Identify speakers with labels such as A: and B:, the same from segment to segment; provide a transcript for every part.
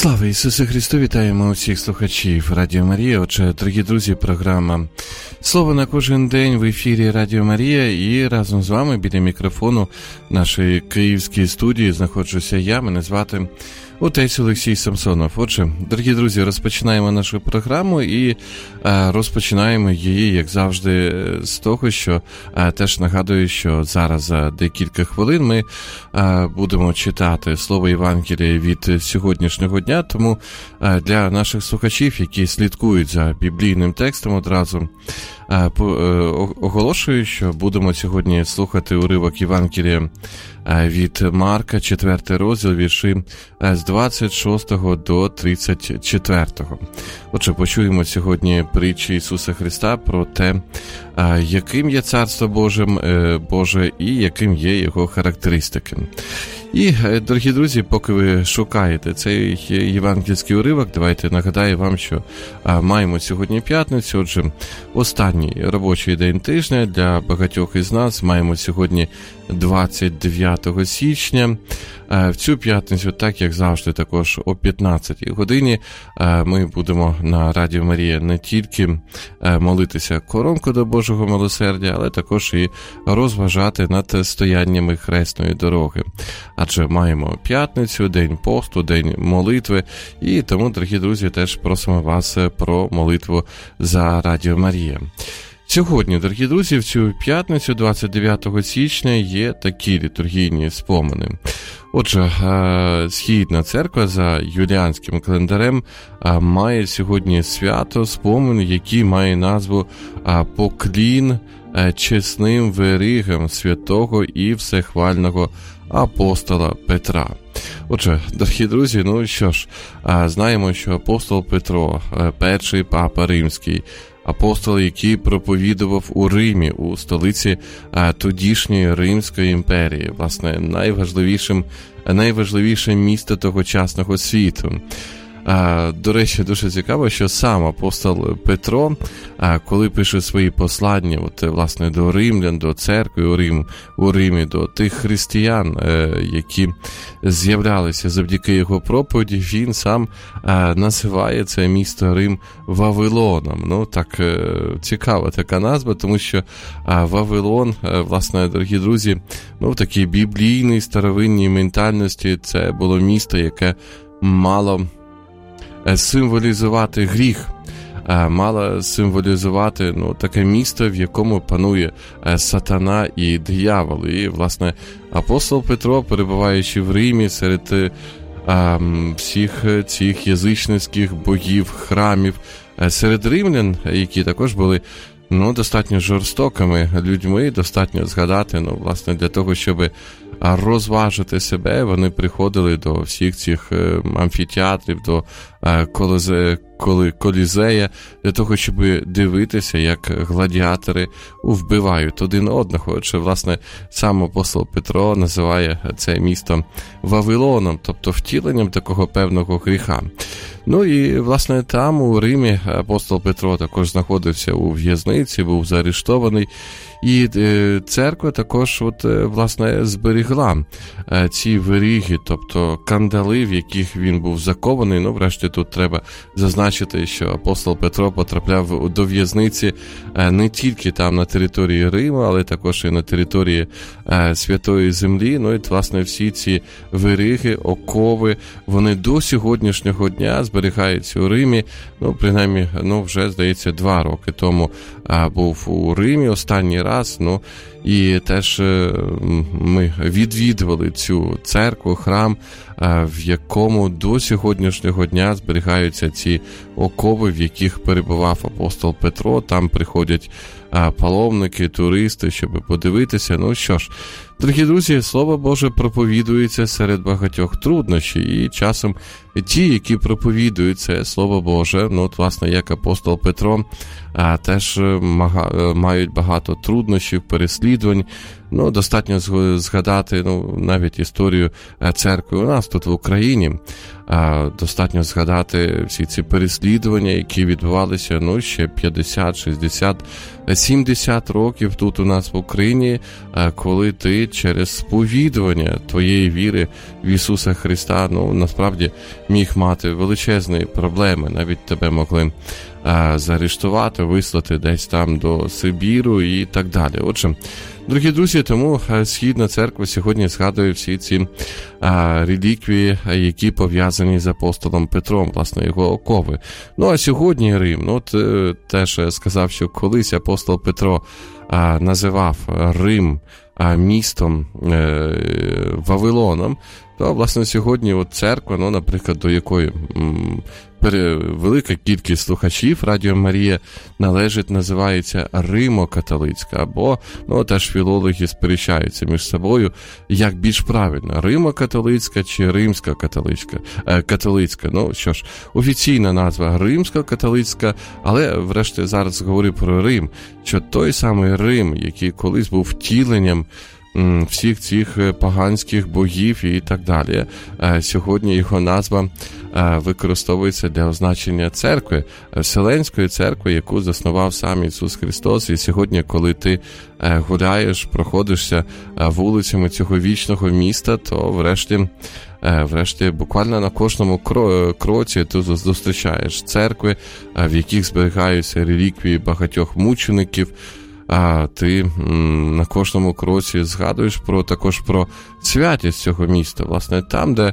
A: Слава Ісусу Христу! Вітаємо усіх слухачів Радіо Марія. Отже, дорогі друзі, програма «Слово на кожен день» в ефірі Радіо Марія. І разом з вами біля мікрофону нашої київської студії знаходжуся я. Мене звати отець Олексій Самсонов. Отже, дорогі друзі, розпочинаємо нашу програму і розпочинаємо її, як завжди, з того, що теж нагадую, що зараз за декілька хвилин ми будемо читати Слово Євангелія від сьогоднішнього дня, тому для наших слухачів, які слідкують за біблійним текстом, одразу оголошую, що будемо сьогодні слухати уривок Євангелія від Марка, 4 розділ, вірші з 26 до 34. Отже, почуємо сьогодні притчі Ісуса Христа про те, яким є Царство Боже і яким є його характеристики. І, дорогі друзі, поки ви шукаєте цей євангельський уривок, давайте нагадаю вам, що маємо сьогодні п'ятницю, отже, останній робочий день тижня для багатьох із нас. Маємо сьогодні 29 січня. В цю п'ятницю, так як завжди, також о 15 годині ми будемо на Радіо Марія не тільки молитися коронку до Божого милосердя, але також і розважати над стояннями хресної дороги. Адже маємо п'ятницю, день посту, день молитви, і тому, дорогі друзі, теж просимо вас про молитву за Радіо Марія. Сьогодні, дорогі друзі, в цю п'ятницю, 29 січня, є такі літургійні спомини. Отже, Східна церква за юліанським календарем має сьогодні свято, спомин, який має назву «Поклін чесним веригам святого і всехвального апостола Петра». Отже, дорогі друзі, ну що ж, знаємо, що апостол Петро, перший папа римський, апостол, який проповідував у Римі, у столиці тодішньої Римської імперії, власне, найважливіше місто тогочасного світу. До речі, дуже цікаво, що сам апостол Петро, коли пише свої послання, власне, до римлян, до церкви у Римі, до тих християн, які з'являлися завдяки його проповіді, він сам називає це місто Рим Вавилоном. Ну, так, цікава така назва, тому що Вавилон, власне, дорогі друзі, ну, в такій біблійній старовинній ментальності це було місто, яке мало символізувати гріх, мало символізувати таке місто, в якому панує сатана і диявол. І, власне, апостол Петро, перебуваючи в Римі серед всіх цих язичницьких богів, храмів, серед римлян, які також були достатньо жорстокими людьми, достатньо згадати, власне, для того, щоб розважити себе, вони приходили до всіх цих амфітеатрів, до Колізея, для того, щоб дивитися, як гладіатори вбивають один одного. Отже, власне, сам апостол Петро називає це місто Вавилоном, тобто втіленням такого певного гріха. Ну і, власне, там у Римі апостол Петро також знаходився у в'язниці, був заарештований, і церква також, власне, зберігла ці вериги, тобто кандали, в яких він був закований. Ну, врешті, тут треба зазначити, що апостол Петро потрапляв до в'язниці не тільки там на території Риму, але також і на території Святої Землі. Ну і, власне, всі ці вериги, окови, вони до сьогоднішнього дня зберігаються у Римі. Ну, принаймні, вже, здається, 2 роки тому був у Римі останній раз. І теж ми відвідували цю церкву, храм, в якому до сьогоднішнього дня зберігаються ці окови, в яких перебував апостол Петро. Там приходять паломники, туристи, щоб подивитися. Ну що ж, дорогі друзі, Слово Боже проповідується серед багатьох труднощів, і часом ті, які проповідують це Слово Боже, власне, як апостол Петро, теж мають багато труднощів, переслідувань, переслідувань. Достатньо згадати навіть історію церкви у нас тут в Україні. Достатньо згадати всі ці переслідування, які відбувалися ще 50, 60, 70 років тут у нас в Україні, коли ти через сповідування твоєї віри в Ісуса Христа, насправді міг мати величезні проблеми. Навіть тебе могли заарештувати, вислати десь там до Сибіру і так далі. Отже, дорогі друзі, тому Східна церква сьогодні згадує всі ці реліквії, які пов'язані з апостолом Петром, власне, його окови. А сьогодні Рим, теж сказав, що колись апостол Петро називав Рим містом Вавилоном, то, власне, сьогодні церква, наприклад, до якої велика кількість слухачів Радіо Марія належить, називається Римо-католицька, або, теж філологи сперечаються між собою, як більш правильно, Римо-католицька чи Римська-католицька. Що ж, офіційна назва Римська-католицька, але, врешті, зараз говорю про Рим, що той самий Рим, який колись був втіленням всіх цих поганських богів і так далі. Сьогодні його назва використовується для означення церкви, Вселенської церкви, яку заснував сам Ісус Христос. І сьогодні, коли ти гуляєш, проходишся вулицями цього вічного міста, то врешті буквально на кожному кроці ти зустрічаєш церкви, в яких зберігаються реліквії багатьох мучеників. Ти на кожному кроці згадуєш також про святість цього міста. Власне, там, де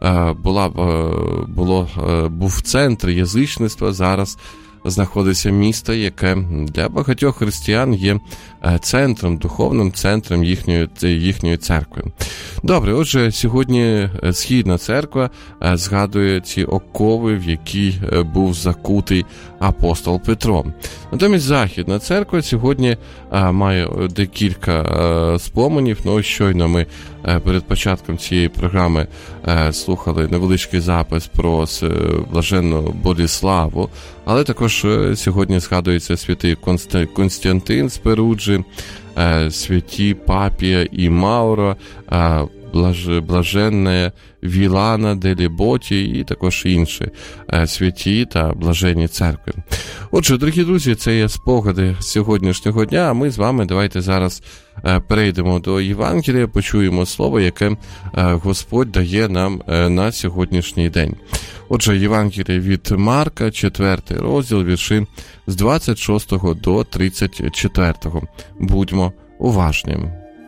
A: був центр язичництва, зараз знаходиться місто, яке для багатьох християн є центром, духовним центром їхньої церкви. Добре, отже, сьогодні Східна церква згадує ці окови, в які був закутий апостол Петро. Натомість Західна церква сьогодні має декілька споменів. Щойно ми перед початком цієї програми слухали невеличкий запис про блаженну Боліславу, але також сьогодні згадується святий Константин з Перуджі, святі Папія і Мауро, блаженна Вілана де Ліботі і також інші святі та блаженні церкви. Отже, дорогі друзі, це є спогади сьогоднішнього дня, а ми з вами давайте зараз перейдемо до Євангелія, почуємо слово, яке Господь дає нам на сьогоднішній день. Отже, Євангеліє від Марка, 4 розділ, вірші з 26 до 34. Будьмо уважні.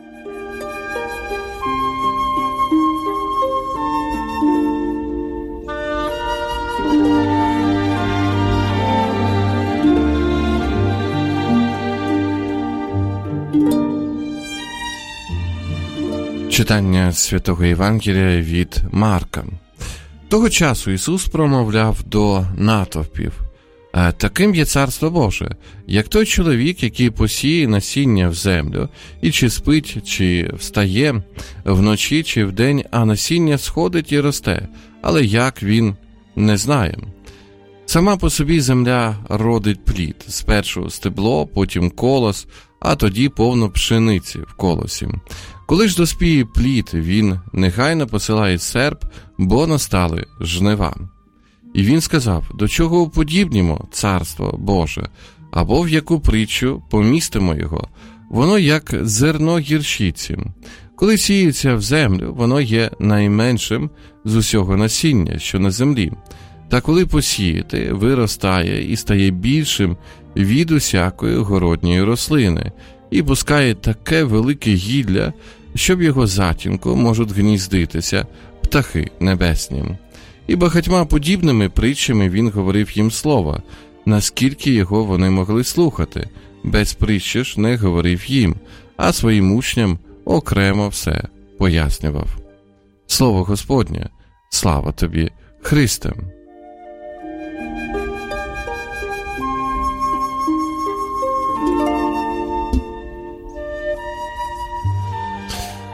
A: Читання Святого Євангелія від Марка. Того часу Ісус промовляв до натовпів: «Таким є Царство Боже, як той чоловік, який посіє насіння в землю, і чи спить, чи встає, вночі чи вдень, а насіння сходить і росте, але як він не знає. Сама по собі земля родить плід, спершу стебло, потім колос, а тоді повно пшениці в колосі. Коли ж доспіє плід, він негайно посилає серп, бо настали жнива». І він сказав: «До чого уподібнімо Царство Боже? Або в яку притчу помістимо його? Воно як зерно гірчиці. Коли сіється в землю, воно є найменшим з усього насіння, що на землі. Та коли посіяти, виростає і стає більшим від усякої городньої рослини, і пускає таке велике гілля, що в його затінку можуть гніздитися птахи небесні». І багатьма подібними притчами він говорив їм слова, наскільки його вони могли слухати. Без притчі ж не говорив їм, а своїм учням окремо все пояснював. Слово Господнє, слава тобі, Христе!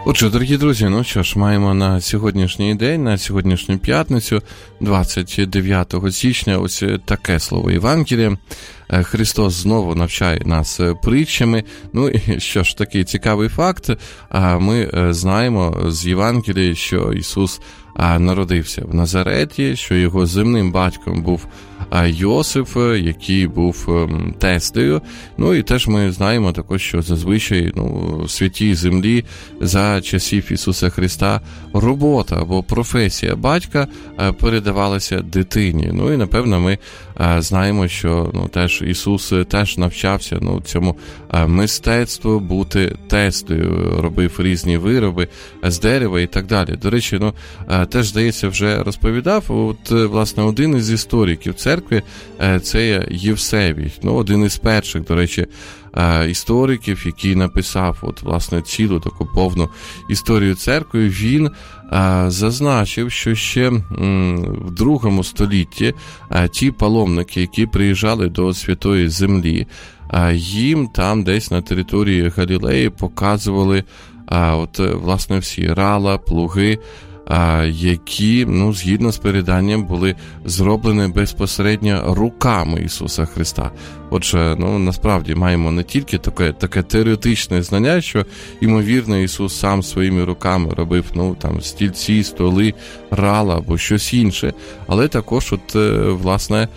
A: Отже, дорогі друзі, ну що ж, маємо на сьогоднішній день, на сьогоднішню п'ятницю, 29 січня, ось таке слово Євангелія. Христос знову навчає нас притчами. Ну і що ж, такий цікавий факт. Ми знаємо з Євангелії, що Ісус народився в Назареті, що його земним батьком був Йосиф, який був тестею. Ну і теж ми знаємо також, що зазвичай в святій землі за часів Ісуса Христа робота або професія батька передавалася дитині. Ну і напевно ми знаємо, що теж Ісус теж навчався цьому мистецтву бути тестою, робив різні вироби з дерева і так далі. До речі, теж, здається, вже розповідав, власне, один із істориків церкви, це є Євсевій, один із перших, до речі, істориків, який написав, власне, цілу таку повну історію церкви. Він зазначив, що ще в 2 столітті ті паломники, які приїжджали до Святої Землі, їм там десь на території Галілеї показували власне всі рала, плуги, які, згідно з переданням, були зроблені безпосередньо руками Ісуса Христа. Отже, насправді маємо не тільки таке теоретичне знання, що, ймовірно, Ісус сам своїми руками робив, стільці, столи, рала або щось інше, але також, власне,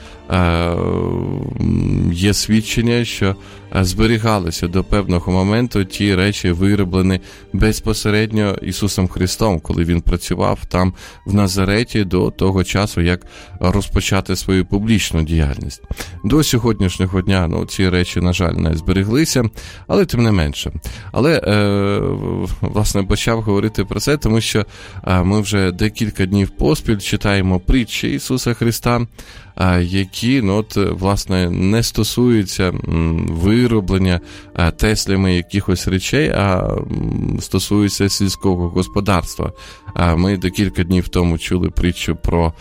A: є свідчення, що зберігалися до певного моменту ті речі, вироблені безпосередньо Ісусом Христом, коли Він працював там в Назареті до того часу, як розпочати свою публічну діяльність. До сьогоднішнього дня ці речі, на жаль, не збереглися, але тим не менше. Але, власне, почав говорити про це, тому що ми вже декілька днів поспіль читаємо притчі Ісуса Христа, які, власне, не стосуються вироблення теслями якихось речей, а стосуються сільського господарства. Ми декілька днів тому чули притчу про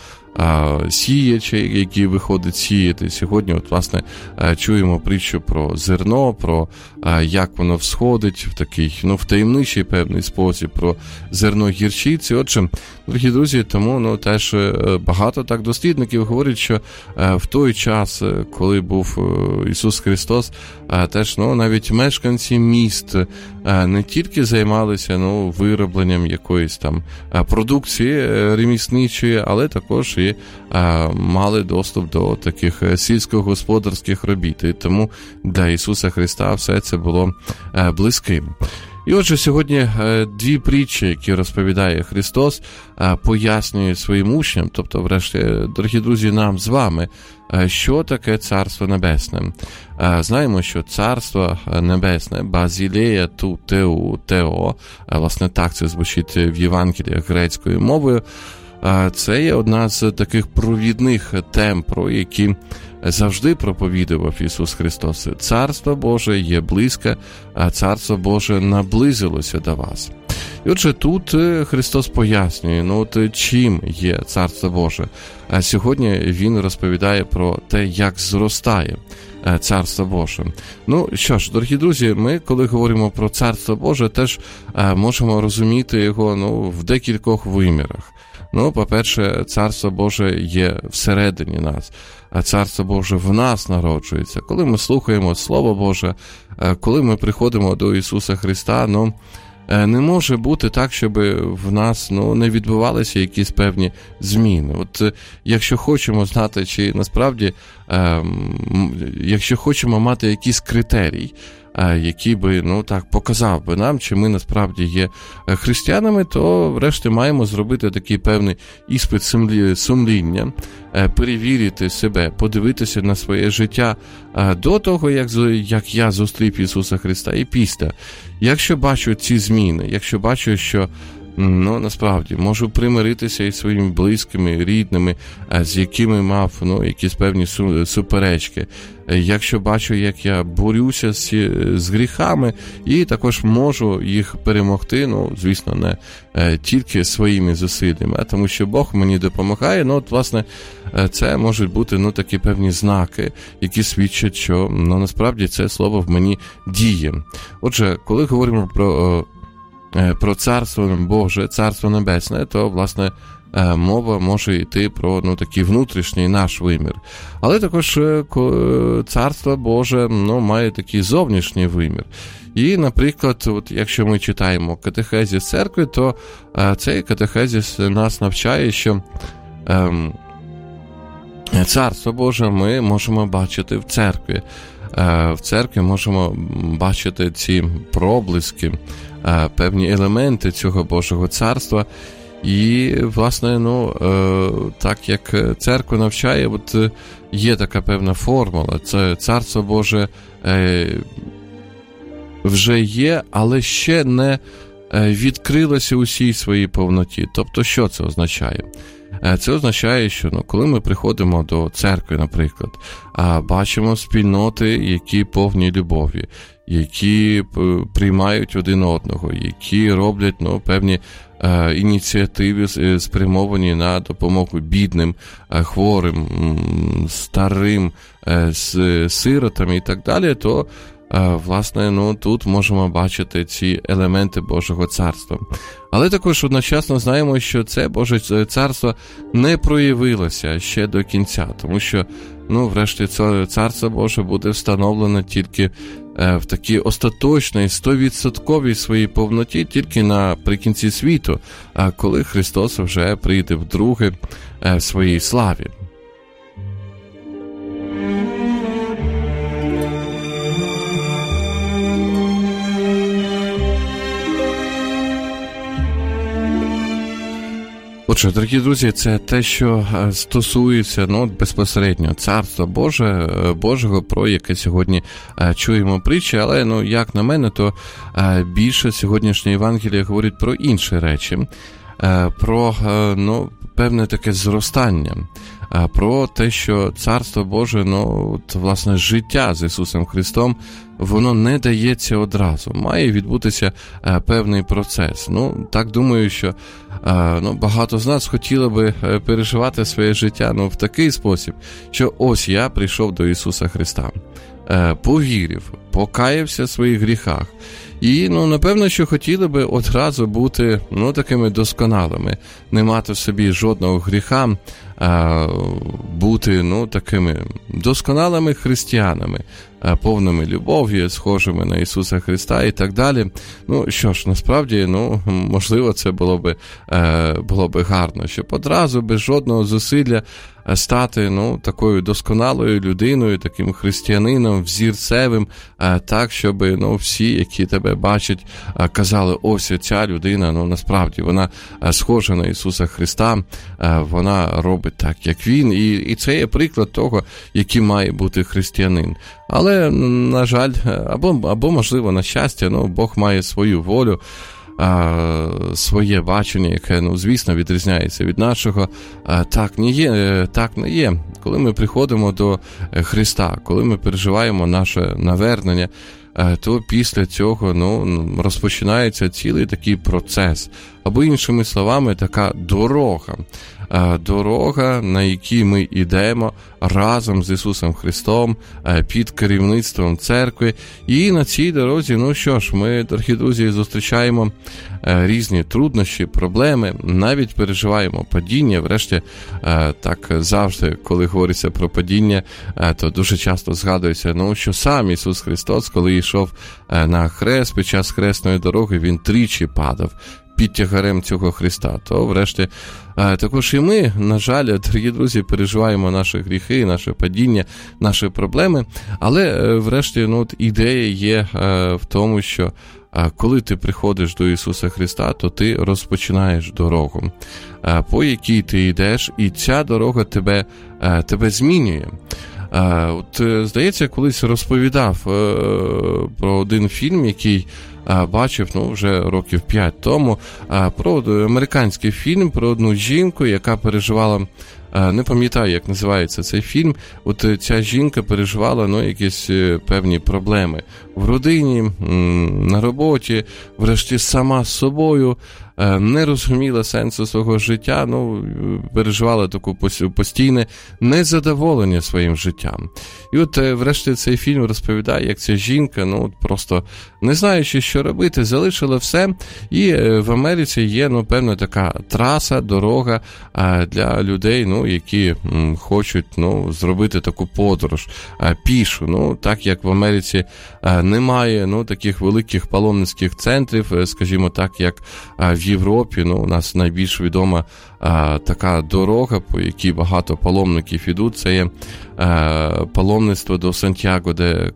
A: сіячі, які виходять сіяти. Сьогодні, власне, чуємо притчу про зерно, про як воно всходить в такий, в таємничий певний спосіб, про зерно гірчиці. Отже, дорогі друзі, тому, теж багато так дослідників говорять, що в той час, коли був Ісус Христос, теж, навіть мешканці міст не тільки займалися, виробленням якоїсь там продукції ремісничої, але також і мали доступ до таких сільськогосподарських робіт. І тому для Ісуса Христа все це було близьким. І отже, сьогодні 2 притчі, які розповідає Христос, пояснює своїм учням, тобто, врешті, дорогі друзі, нам з вами, що таке Царство Небесне. Знаємо, що Царство Небесне, Базілея ту тео, власне, так це звучить в Євангеліях грецькою мовою, це є одна з таких провідних тем, про які завжди проповідував Ісус Христос. Царство Боже є близьке, а Царство Боже наблизилося до вас. І отже, тут Христос пояснює, чим є Царство Боже. А сьогодні Він розповідає про те, як зростає Царство Боже. Що ж, дорогі друзі, ми, коли говоримо про Царство Боже, теж можемо розуміти його в декількох вимірах. По-перше, Царство Боже є всередині нас, а Царство Боже в нас народжується. Коли ми слухаємо Слово Боже, коли ми приходимо до Ісуса Христа, не може бути так, щоб в нас не відбувалися якісь певні зміни. Якщо хочемо знати, чи насправді, якщо хочемо мати якийсь критерій, який би, показав би нам, чи ми насправді є християнами, то врешті маємо зробити такий певний іспит сумління, перевірити себе, подивитися на своє життя до того, як я зустрів Ісуса Христа, і після. Якщо бачу ці зміни, якщо бачу, що насправді можу примиритися із своїми близькими, рідними, з якими мав якісь певні суперечки. Якщо бачу, як я борюся з гріхами і також можу їх перемогти, звісно, не тільки своїми зусиллями, а тому що Бог мені допомагає, власне, це можуть бути такі певні знаки, які свідчать, що насправді це слово в мені діє. Отже, коли говоримо про про Царство Боже, Царство Небесне, то, власне, мова може йти про такий внутрішній наш вимір. Але також Царство Боже має такий зовнішній вимір. І, наприклад, от якщо ми читаємо катехезіс церкви, то цей катехезіс нас навчає, що Царство Боже ми можемо бачити в церкві. В церкві можемо бачити ці проблиски, певні елементи цього Божого Царства. І, власне, так як церква навчає, от є така певна формула. Це Царство Боже вже є, але ще не відкрилося у всій своїй повноті. Тобто, що це означає? Це означає, що коли ми приходимо до церкви, наприклад, бачимо спільноти, які повні любові, які приймають один одного, які роблять певні ініціативи, спрямовані на допомогу бідним, хворим, старим, сиротам і так далі, то власне, тут можемо бачити ці елементи Божого Царства. Але також одночасно знаємо, що це Боже Царство не проявилося ще до кінця, тому що, врешті, це Царство Боже буде встановлено тільки в такій остаточній, 100% своїй повноті, тільки наприкінці світу, коли Христос вже прийде вдруге в своїй славі. Отже, дорогі друзі, це те, що стосується безпосередньо Царства Божого, про яке сьогодні чуємо притчі, але, як на мене, то більше сьогоднішнє Євангеліє говорить про інші речі, про, певне таке зростання, про те, що Царство Боже, власне, життя з Ісусом Христом, воно не дається одразу. Має відбутися певний процес. Так думаю, що багато з нас хотіли би переживати своє життя в такий спосіб, що ось я прийшов до Ісуса Христа, повірив, покаявся в своїх гріхах. І, напевно, що хотіли би одразу бути, такими досконалими, не мати в собі жодного гріха, бути, такими досконалими християнами, повними любов'ю, схожими на Ісуса Христа і так далі. Що ж, насправді, можливо, це було би гарно, щоб одразу, без жодного зусилля, стати, такою досконалою людиною, таким християнином, взірцевим, так, щоб, всі, які тебе бачать, казали, ось ця людина, насправді, вона схожа на Ісуса Христа, вона робить так, як Він, і це є приклад того, який має бути християнин. Але, на жаль, або можливо, на щастя, Бог має свою волю, своє бачення, яке, звісно, відрізняється від нашого. Так не є. Коли ми приходимо до Христа, коли ми переживаємо наше навернення, то після цього, розпочинається цілий такий процес. Або, іншими словами, така дорога, на якій ми йдемо разом з Ісусом Христом, під керівництвом церкви. І на цій дорозі, ми, дорогі друзі, зустрічаємо різні труднощі, проблеми, навіть переживаємо падіння. Врешті, так завжди, коли говориться про падіння, то дуже часто згадується, що сам Ісус Христос, коли йшов на хрест, під час хресної дороги, Він тричі падав під тягарем цього Христа. То, врешті, також і ми, на жаль, дорогі друзі, переживаємо наші гріхи, наше падіння, наші проблеми, але, врешті, ідея є в тому, що коли ти приходиш до Ісуса Христа, то ти розпочинаєш дорогу, по якій ти йдеш, і ця дорога тебе змінює. Здається, колись розповідав про один фільм, який бачив, вже років 5 тому, про американський фільм, про одну жінку, яка переживала, не пам'ятаю, як називається цей фільм, ця жінка переживала, якісь певні проблеми в родині, на роботі, врешті сама з собою, не розуміла сенсу свого життя, ну, переживала таку постійне незадоволення своїм життям. І от, врешті, цей фільм розповідає, як ця жінка, ну, просто не знаючи, що робити, залишила все, і в Америці є, ну, певна така траса, дорога для людей, ну, які хочуть, ну, зробити таку подорож пішу. Ну, так як в Америці немає, ну, таких великих паломницьких центрів, скажімо так, як в Європі, ну, у нас найбільш відома така дорога, по якій багато паломників ідуть, це є паломництво до Сантьяго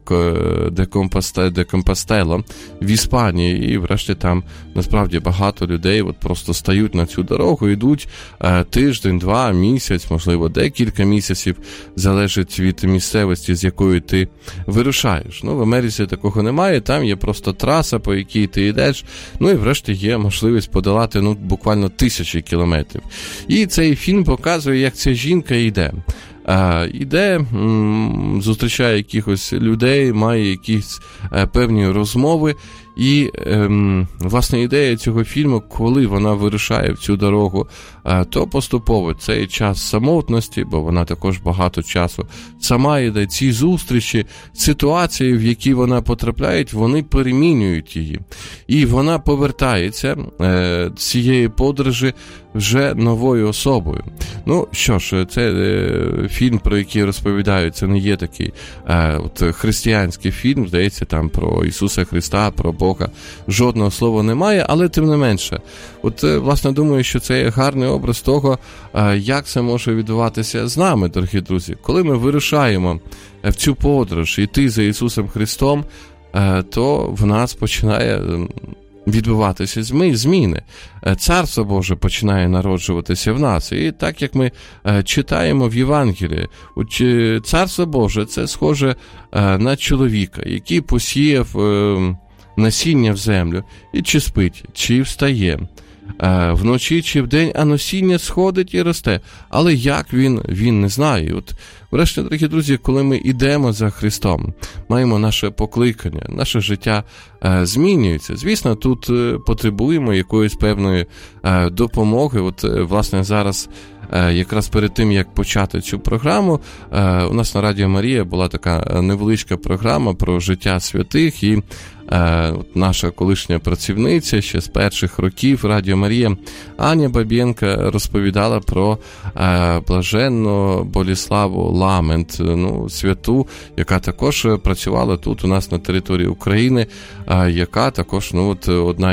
A: де Компостела в Іспанії, і врешті там насправді багато людей от просто стають на цю дорогу, йдуть тиждень, 2, місяць, можливо, декілька місяців, залежить від місцевості, з якої ти вирушаєш. Ну, в Америці такого немає, там є просто траса, по якій ти йдеш, ну і врешті є можливість подолати, ну, буквально 1000 кілометрів. І цей фільм показує, як ця жінка йде. Іде, зустрічає якихось людей, має якісь певні розмови. І, власне, ідея цього фільму, коли вона вирушає в цю дорогу, то поступово цей час самотності, бо вона також багато часу сама йде, ці зустрічі, ситуації, в які вона потрапляє, вони перемінюють її. І вона повертається з цієї подорожі вже новою особою. Ну, що ж, це фільм, про який розповідають, це не є такий християнський фільм, здається, там про Ісуса Христа, про Бога жодного слова немає, але тим не менше. От, власне, думаю, що це є гарний образ того, як це може відбуватися з нами, дорогі друзі. Коли ми вирушаємо в цю подорож, йти за Ісусом Христом, то в нас починає відбуватися зміни. Царство Боже починає народжуватися в нас. І так, як ми читаємо в Євангелії, Царство Боже – це схоже на чоловіка, який посіяв насіння в землю, і чи спить, чи встає, вночі чи вдень, а насіння сходить і росте. Але як він не знає. От, врешті, дорогі друзі, коли ми йдемо за Христом, маємо наше покликання, наше життя змінюється. Звісно, тут потребуємо якоїсь певної допомоги. От, власне, зараз, якраз перед тим, як почати цю програму, у нас на Радіо Марія була така невеличка програма про життя святих, і наша колишня працівниця ще з перших років Радіо Марія Аня Бабєнка розповідала про блаженну Боліславу Ламент, ну, святу, яка також працювала тут у нас на території України, яка також, ну, от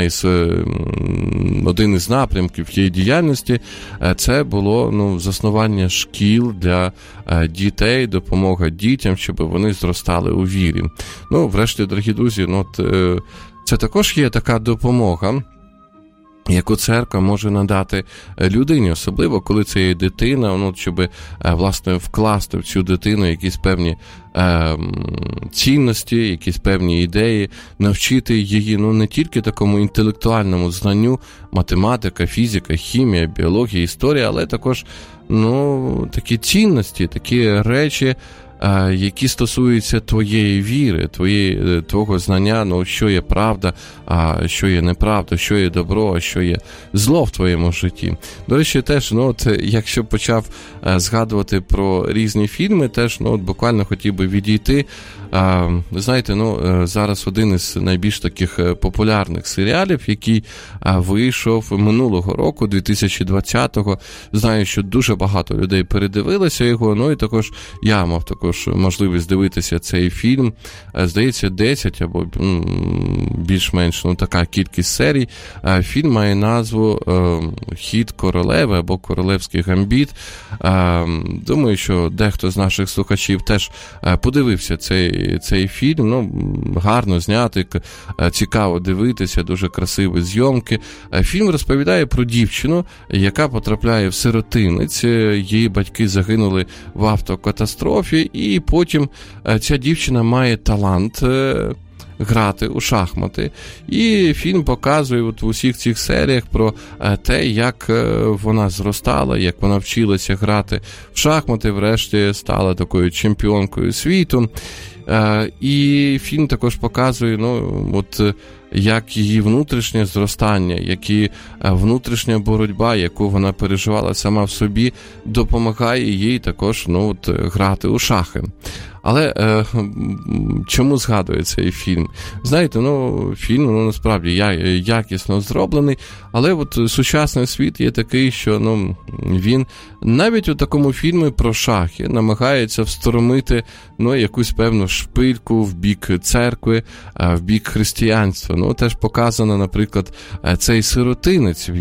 A: один із напрямків її діяльності це було, ну, заснування шкіл для дітей, допомога дітям, щоб вони зростали у вірі. Ну, врешті, дорогі друзі, ну, це також є така допомога, яку церква може надати людині, особливо коли це є дитина, ну, щоб, власне, вкласти в цю дитину якісь певні цінності, якісь певні ідеї, навчити її, ну, не тільки такому інтелектуальному знанню, математика, фізика, хімія, біологія, історія, але також, ну, такі цінності, такі речі, які стосуються твоєї віри, твого знання, ну, що є правда, а що є неправда, що є добро, а що є зло в твоєму житті. До речі, теж, ну, от, якщо почав згадувати про різні фільми, теж, ну, от, буквально хотів би відійти. Знаєте, ну, зараз один із найбільш таких популярних серіалів, який вийшов минулого року, 2020-го. Знаю, що дуже багато людей передивилося його, ну і також я мав також можливість дивитися цей фільм. Здається, 10 або більш-менш, ну, така кількість серій. Фільм має назву «Хід королеви» або «Королевський гамбіт». Думаю, що дехто з наших слухачів теж подивився цей фільм. Ну, гарно знятий, цікаво дивитися, дуже красиві зйомки. Фільм розповідає про дівчину, яка потрапляє в сиротинець. Її батьки загинули в автокатастрофі, і потім ця дівчина має талант грати у шахмати. І фільм показує от в усіх цих серіях про те, як вона зростала, як вона вчилася грати в шахмати, врешті стала такою чемпіонкою світу. І фільм також показує, ну, от як її внутрішнє зростання, як і внутрішня боротьба, яку вона переживала сама в собі, допомагає їй також грати у шахи. Але чому згадує цей фільм? Знаєте, фільм насправді якісно зроблений, але сучасний світ є такий, що він навіть у такому фільмі про шахи намагається встромити якусь певну шпильку в бік церкви, в бік християнства. Теж показано, наприклад, цей сиротинець,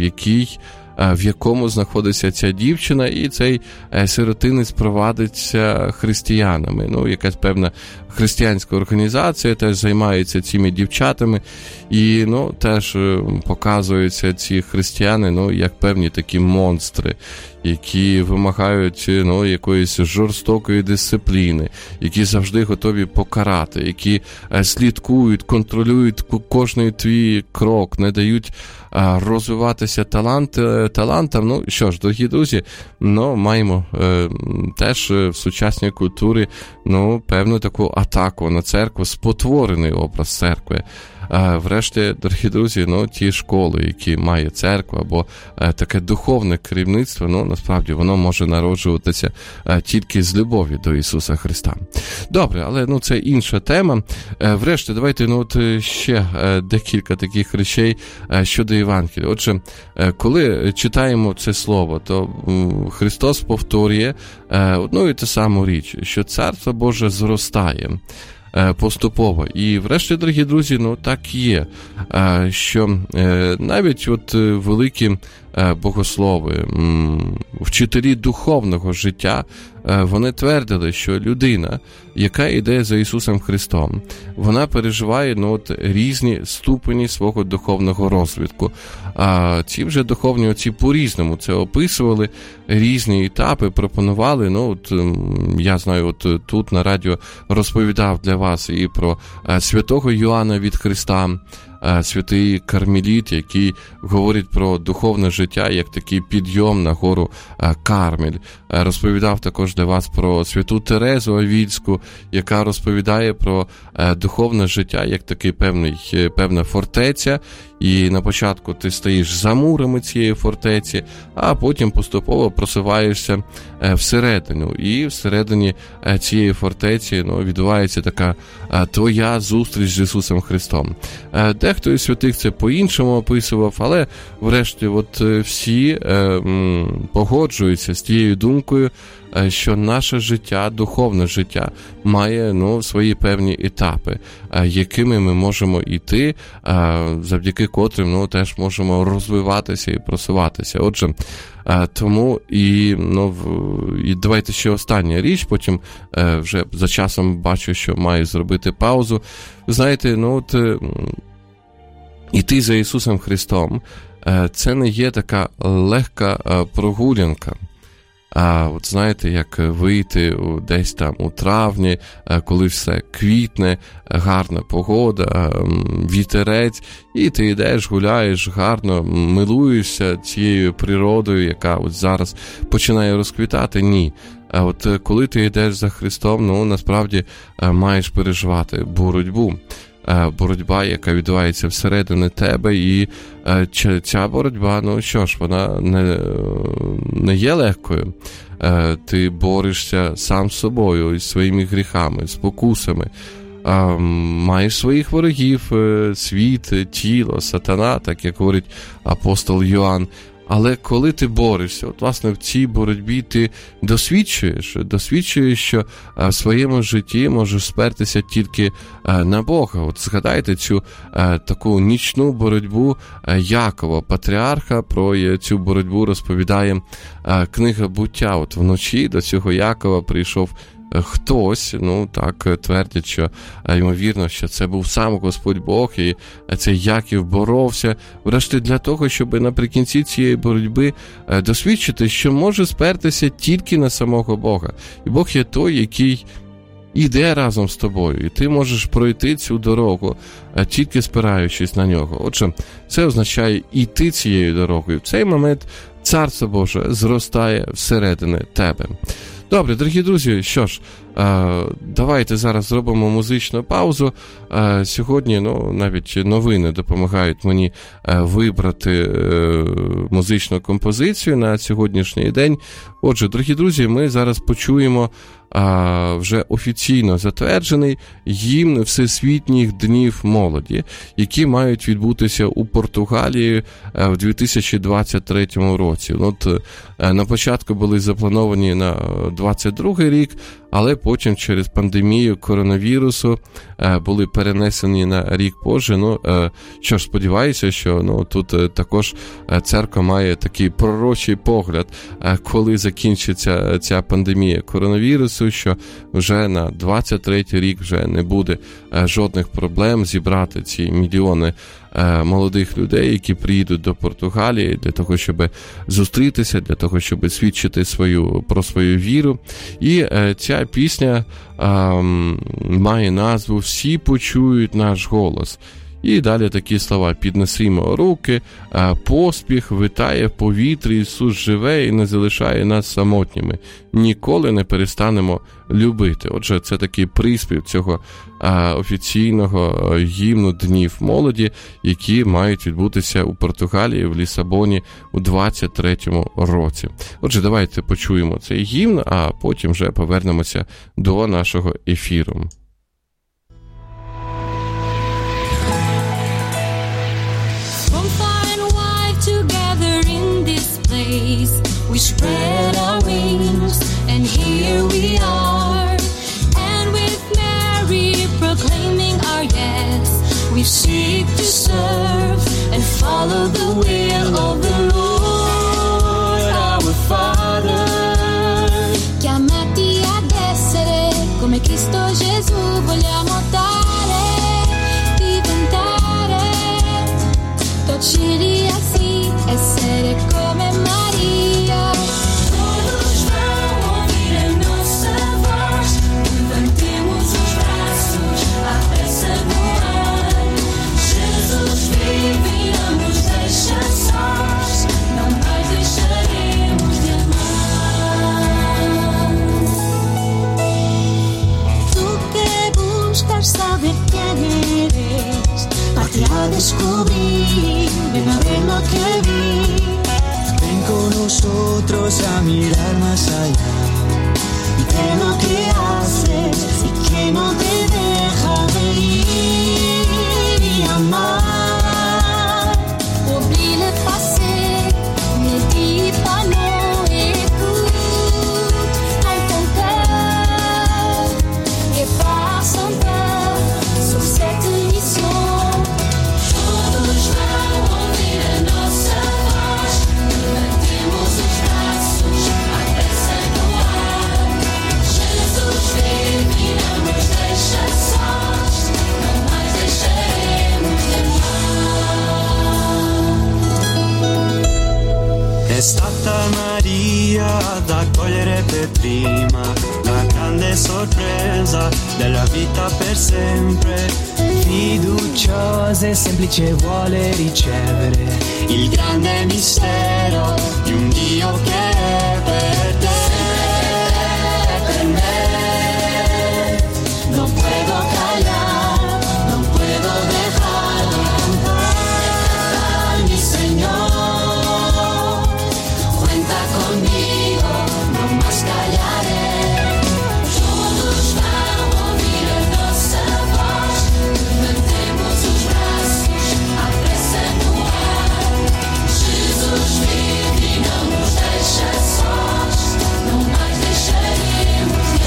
A: в якому знаходиться ця дівчина, і цей сиротинець провадиться християнами. Якась певна християнська організація теж займається цими дівчатами, і теж показуються ці християни як певні такі монстри, які вимагають якоїсь жорстокої дисципліни, які завжди готові покарати, які слідкують, контролюють кожний твій крок, не дають розвиватися талантам. Що ж, дорогі друзі, маємо теж в сучасній культурі певну таку атаку на церкву, спотворений образ церкви. Врешті, дорогі друзі, ті школи, які має церква, або таке духовне керівництво, насправді воно може народжуватися тільки з любові до Ісуса Христа. Добре, але це інша тема. Врешті, давайте ще декілька таких речей щодо Євангелія. Отже, коли читаємо це слово, то Христос повторює одну і ту саму річ, що Царство Боже зростає поступово. І врешті, дорогі друзі, так є, що навіть великі богослови, вчителі духовного життя, вони твердили, що людина, яка йде за Ісусом Христом, вона переживає різні ступені свого духовного розвитку. Ці вже духовні отці по-різному це описували, різні етапи пропонували. Я знаю, тут на радіо розповідав для вас і про святого Йоанна від Христа, святий Кармеліт, який говорить про духовне життя як такий підйом на гору Кармель. Розповідав також для вас про святу Терезу Авільську, яка розповідає про духовне життя як такий певна фортеця, і на початку ти стоїш за мурами цієї фортеці, а потім поступово просуваєшся всередину. І всередині цієї фортеці відбувається така твоя зустріч з Ісусом Христом. Дехто із святих це по-іншому описував, але врешті всі погоджуються з тією думкою, що наше життя, духовне життя, має свої певні етапи, якими ми можемо йти, завдяки котрим теж можемо розвиватися і просуватися. Отже, тому і давайте ще остання річ, потім вже за часом бачу, що маю зробити паузу. Знаєте, іти за Ісусом Христом – це не є така легка прогулянка. Знаєте, як вийти десь там у травні, коли все квітне, гарна погода, вітерець, і ти йдеш, гуляєш гарно, милуєшся цією природою, яка зараз починає розквітати. Ні. Коли ти йдеш за Христом, насправді маєш переживати боротьба, яка відбувається всередині тебе, і ця боротьба, вона не є легкою. Ти борешся сам з собою, із своїми гріхами, спокусами. Маєш своїх ворогів, світ, тіло, сатана, так як говорить апостол Йоанн. Але коли ти борешся, власне, в цій боротьбі ти досвідчуєш, що в своєму житті можеш спертися тільки на Бога. Згадайте цю таку нічну боротьбу Якова, патріарха. Про цю боротьбу розповідає книга «Буття». Вночі до цього Якова прийшов хтось, так твердять, що ймовірно, що це був сам Господь Бог, і цей Яків боровся, врешті для того, щоб наприкінці цієї боротьби досвідчити, що може спертися тільки на самого Бога. І Бог є той, який іде разом з тобою, і ти можеш пройти цю дорогу, тільки спираючись на нього. Отже, це означає йти цією дорогою. В цей момент Царство Боже зростає всередини тебе. Добре, дорогі друзі, що ж, Давайте зараз зробимо музичну паузу. Сьогодні, навіть новини допомагають мені вибрати музичну композицію на сьогоднішній день. Отже, дорогі друзі, ми зараз почуємо вже офіційно затверджений гімн Всесвітніх днів молоді, які мають відбутися у Португалії в 2023 році. На початку були заплановані на 2022 рік, але потім через пандемію коронавірусу були перенесені на рік позже. Що ж, сподіваюся, що тут також церква має такий пророчий погляд, коли закінчиться ця пандемія коронавірусу, що вже на 23-й рік вже не буде жодних проблем зібрати ці мільйони молодих людей, які приїдуть до Португалії для того, щоб зустрітися, для того, щоб свідчити про свою віру. І ця пісня має назву «Всі почують наш голос». І далі такі слова: піднесімо руки, поспіх витає в повітрі, Ісус живе і не залишає нас самотніми. Ніколи не перестанемо любити. Отже, це такий приспів цього офіційного гімну Днів молоді, які мають відбутися у Португалії, в Лісабоні у 23-му році. Отже, давайте почуємо цей гімн, а потім вже повернемося до нашого ефіру.
B: We spread our wings, and here we are. And with Mary proclaiming our yes, we seek to serve and follow the will of the Lord, our Father. Chiamati ad essere come Cristo Gesù, vogliamo dare, diventare docili a sì, essere come Maria. Todos vão ouvir a nossa voz, levantemos os braços, a peça no ar. Jesus vive e não nos deixa sós, não mais deixaremos de amar. Tu que buscas saber quién eres, parte a descubrir, ven a ver lo que vi. Ven con nosotros a mirar más allá y de lo que haces y que no te deja de ir y amar. Oublie le passé, ne dis pas non, écoute dans ton cœur et passe un peu sur cette mission. Todos vão ouvir a nossa voz, levantemos os braços, a peça no ar. Jesus vive e não nos deixa sós, não mais deixaremos de amar.
C: È stata Maria ad accogliere per prima la grande sorpresa della vita per sempre. Fiduciosa e semplice vuole ricevere il grande mistero di un Dio che è per te, per me. Non puedo callar, non puedo dejar de cantar mi Señor. Cuenta conmigo, no más callaré. Todos vão ouvir a nossa voz, levantemos os braços, a peça no ar. Jesus vive e não nos deixa sós, não mais deixaremos de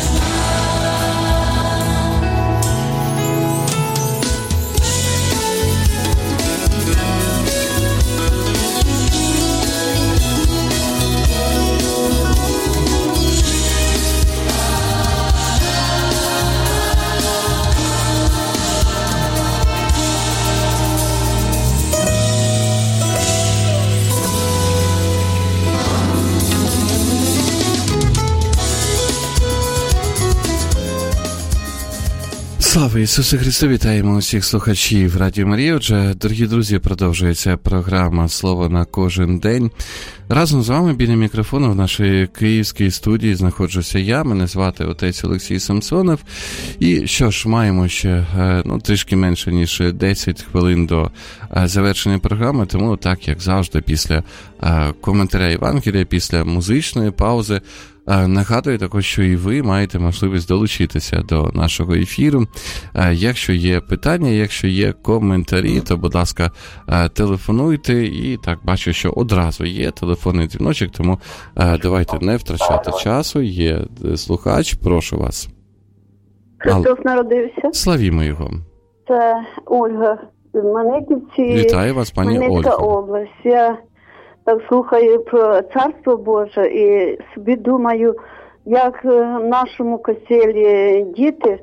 A: Слава Ісусу Христу! Вітаємо усіх слухачів Радіо Марія. Отже, дорогі друзі, продовжується програма «Слово на кожен день». Разом з вами біля мікрофону в нашій київській студії знаходжуся я, мене звати отець Олексій Самсонов. І що ж, маємо ще трішки менше, ніж 10 хвилин до завершення програми, тому так, як завжди, після коментаря Євангелія, після музичної паузи, нагадую також, що і ви маєте можливість долучитися до нашого ефіру. Якщо є питання, якщо є коментарі, то, будь ласка, телефонуйте. І так, бачу, що одразу є телефонний дзвіночок, тому давайте не втрачати часу. Є слухач, прошу вас.
D: Христос народився.
A: Славімо його.
D: Це Ольга з Манеківці.
A: Вітаю вас, пані Ольга.
D: Хмельницька область. Я так слухаю про Царство Боже і собі думаю, як в нашому костелі діти,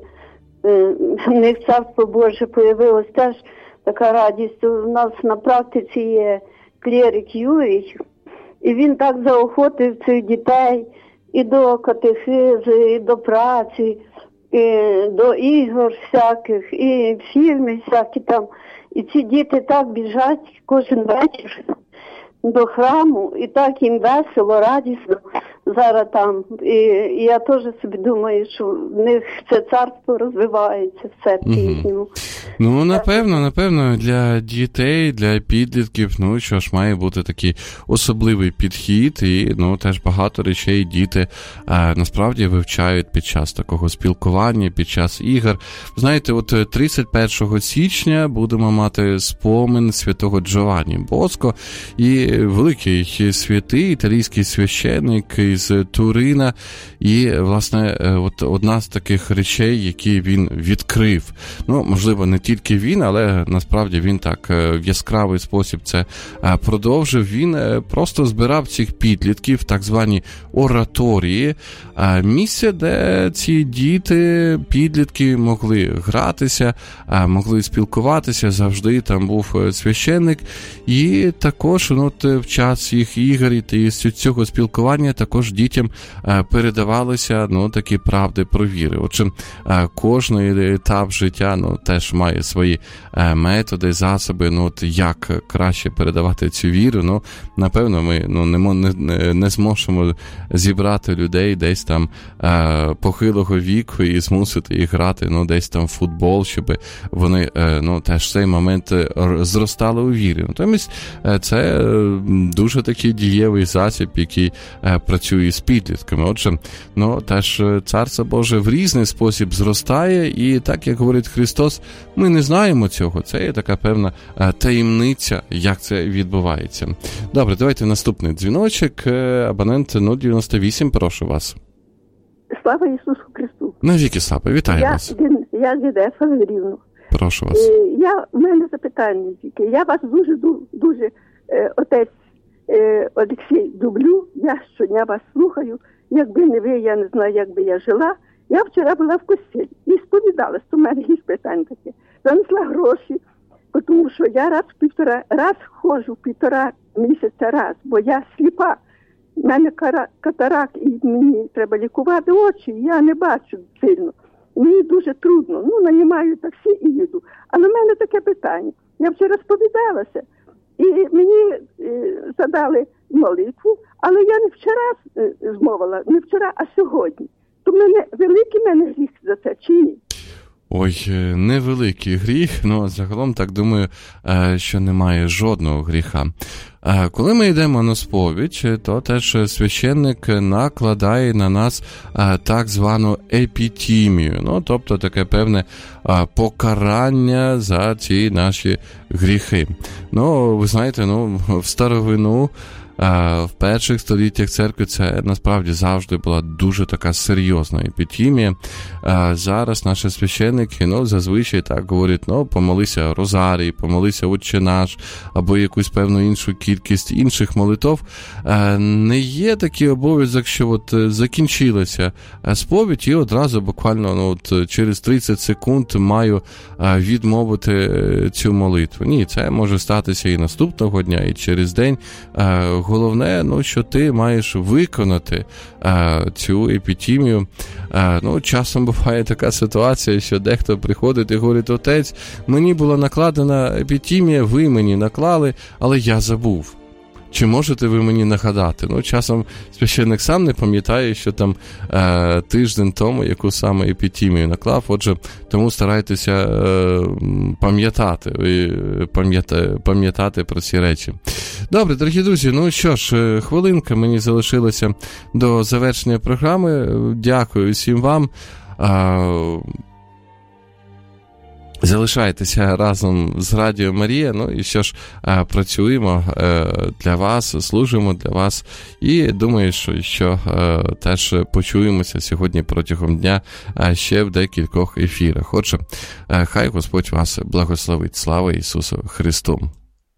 D: в них Царство Боже появилось, теж така радість. У нас на практиці є клірик Юрій, і він так заохотив цих дітей і до катехизи, і до праці, і до ігор всяких, і фільми всякі там. І ці діти так біжать кожен вечір до храму, і так їм весело, радісно зараз там. І я теж собі думаю, що в них це царство розвивається в серці їхньому.
A: Ну, напевно, для дітей, для підлітків, що ж, має бути такий особливий підхід, і, теж багато речей діти насправді вивчають під час такого спілкування, під час ігор. Знаєте, от 31 січня будемо мати спомин святого Джованні Боско, і великий святий італійський священник із Турина, і, власне, от одна з таких речей, які він відкрив. Можливо, не тільки він, але насправді він так в яскравий спосіб це продовжив. Він просто збирав цих підлітків, так звані ораторії, місце, де ці діти, підлітки могли гратися, могли спілкуватися, завжди там був священник. І також в час їх ігор і з цього спілкування також дітям передавалися такі правди про віри. Отже, кожний етап життя теж має свої методи, засоби, як краще передавати цю віру. Напевно, ми не зможемо зібрати людей десь там похилого віку і змусити їх грати десь там в футбол, щоб вони теж в цей момент зростали у вірі. Натомість це дуже такий дієвий засіб, який працює з підлітками. Отже, теж Царство Боже в різний спосіб зростає, і так, як говорить Христос, ми не знаємо цього. Це є така певна таємниця, як це відбувається. Добре, давайте наступний дзвіночок. Абонент 098, прошу вас.
D: Слава Ісусу Христу.
A: Навіки слава, вітаю вас.
D: Я з Одеси, Рівно.
A: Прошу вас.
D: У мене запитання тільки. Я вас дуже, отець Олексій, люблю. Я щодня вас слухаю. Якби не ви, я не знаю, як би я жила. Я вчора була в костелі і сповідалась, то в мене є питання таке. Занесла гроші, тому що я раз ходжу півтора місяця, бо я сліпа. У мене катаракт, і мені треба лікувати очі, я не бачу сильно. Мені дуже трудно, нанімаю таксі і їду. Але в мене таке питання. Я вчора сповідалася, і мені задали молитву, але я не вчора змовила, не вчора, а сьогодні. То великий гріх за це чи ні?
A: Ой, невеликий гріх, загалом так думаю, що немає жодного гріха. Коли ми йдемо на сповідь, то теж священник накладає на нас так звану епітімію, тобто таке певне покарання за ці наші гріхи. Ви знаєте, в старовину, в перших століттях церкви це насправді завжди була дуже така серйозна епітімія. Зараз наші священники, зазвичай так говорять, помолися розарій, помолися Отче наш, або якусь певну іншу кількість інших молитов. Не є такий обов'язок, що закінчилася сповідь і одразу буквально через 30 секунд маю відмовити цю молитву. Ні, це може статися і наступного дня, і через день. Головне, що ти маєш виконати цю епітімію. Часом буває така ситуація, що дехто приходить і говорить: отець, мені була накладена епітімія, ви мені наклали, але я забув. Чи можете ви мені нагадати? Ну, часом священник сам не пам'ятає, що там тиждень тому яку саме епітімію наклав, отже, тому старайтеся пам'ятати про ці речі. Добре, дорогі друзі, ну що ж, хвилинка мені залишилася до завершення програми. Дякую всім вам. Залишайтеся разом з Радіо Марія, ну і що ж, працюємо для вас, служимо для вас, і думаю, що теж почуємося сьогодні протягом дня ще в декількох ефірах. Отже, хай Господь вас благословить. Слава Ісусу Христу!